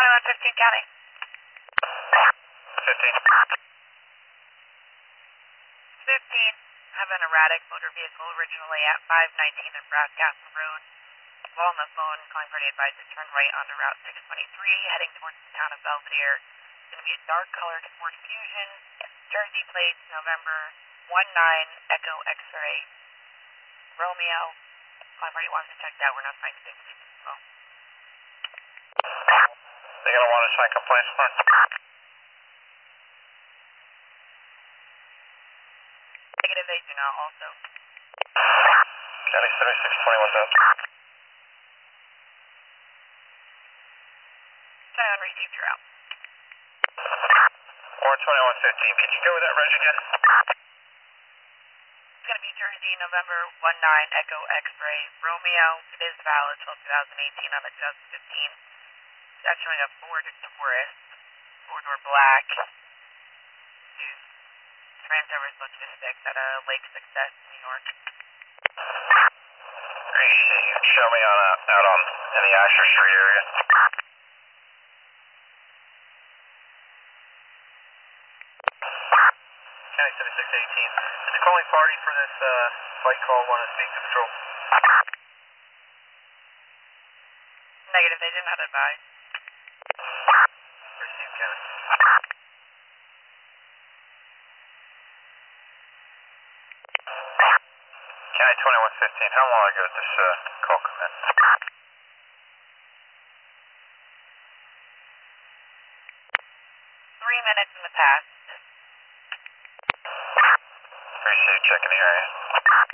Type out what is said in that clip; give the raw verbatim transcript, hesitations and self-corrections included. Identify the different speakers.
Speaker 1: twenty-one fifteen County.
Speaker 2: fifteen.
Speaker 1: fifteen. Have an erratic motor vehicle originally at five nineteen Nebraska Road. While on the phone, calling for the advisor, turn right onto Route six twenty-three, heading towards the town of Belvedere. It's going to be a dark colored Ford Fusion, Jersey plates, November one nine Echo X-ray. Romeo, calling for wants to check that. We're not finding six plates as well.
Speaker 2: They're going to want to sign complaints form.
Speaker 1: Negative, they do not also.
Speaker 2: County seventy-six twenty-one thousand.
Speaker 1: twenty-one received, you're out.
Speaker 2: Warren twenty-one fifteen, could you go with that reg again?
Speaker 1: It's going to be Jersey, November one nine Echo X-ray. Romeo, it is valid till two thousand eighteen on the two thousand fifteen. That's showing a Ford Taurus, four-door black. Transovers Logistics at a Lake Success, New York.
Speaker 2: Show me on a, out on in the Asher Street area. County seventy-six eighteen. Is the calling party for this uh, flight call want to speak to patrol?
Speaker 1: Negative, they did not advise.
Speaker 2: Received, County. County twenty-one fifteen, how long ago did this uh, call come in?
Speaker 1: Three minutes in the past.
Speaker 2: Received, checking the area.